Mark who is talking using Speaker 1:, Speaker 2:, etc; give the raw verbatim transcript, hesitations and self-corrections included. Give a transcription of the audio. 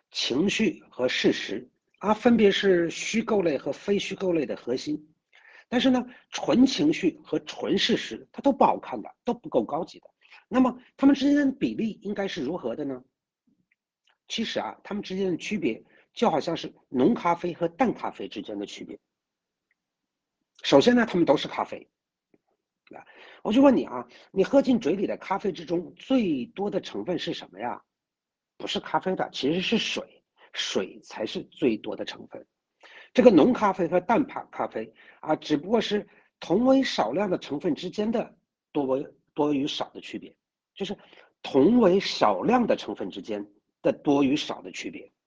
Speaker 1: 情绪和事实啊，分别是虚构类和非虚构类的核心。但是呢，纯情绪和纯事实它都不好看的，都不够高级的。那么它们之间的比例应该是如何的呢？其实啊，它们之间的区别就好像是浓咖啡和淡咖啡之间的区别。首先呢，它们都是咖啡。我就问你啊，你喝进嘴里的咖啡之中最多的成分是什么呀？不是咖啡的，其实是水，水才是最多的成分。这个浓咖啡和淡咖啡啊，只不过是同为少量的成分之间的多为多与少的区别，就是同为少量的成分之间的多与少的区别。